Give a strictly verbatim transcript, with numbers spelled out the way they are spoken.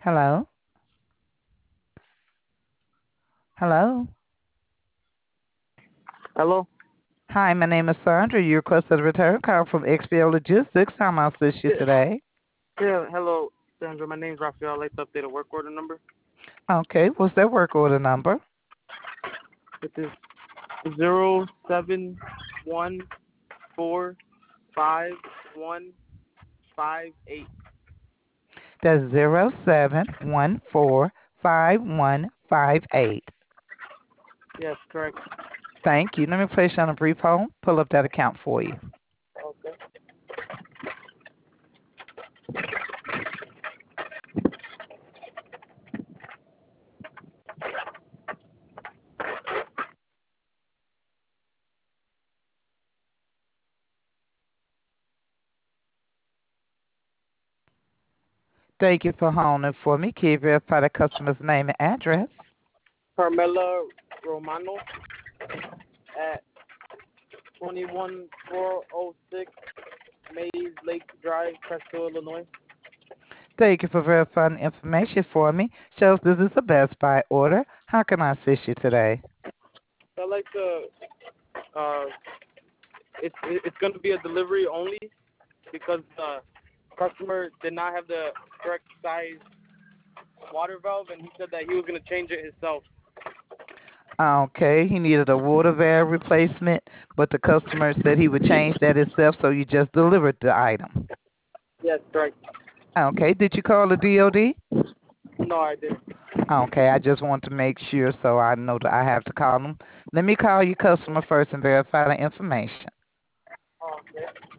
Hello? Hello? Hello? Hi, my name is Sandra. You requested a return call from X P L Logistics. How may I assist you Yeah, today? yeah, hello, Sandra. My name's Raphael. I'd like to update a work order number. Okay, what's that work order number? It is zero seven one four five one five eight. That's zero seven one four five one five eight. Yes, correct. Thank you. Let me place you on a brief hold. Pull up that account for you. Okay. Thank you for holding for me. Can you verify the customer's name and address? Carmela Romano at twenty-one four oh six Maze Lake Drive, Presco, Illinois. Thank you for verifying the information for me. Shows this is a Best Buy order. How can I assist you today? I'd like to, uh, it's, it's going to be a delivery only because the customer did not have the correct size water valve, and he said that he was going to change it himself. Okay, he needed a water valve replacement, but the customer said he would change that himself, so you just delivered the item. Yes, correct. Okay, did you call the D O D? No, I didn't. Okay, I just want to make sure so I know that I have to call them. Let me call your customer first and verify the information. Oh, okay.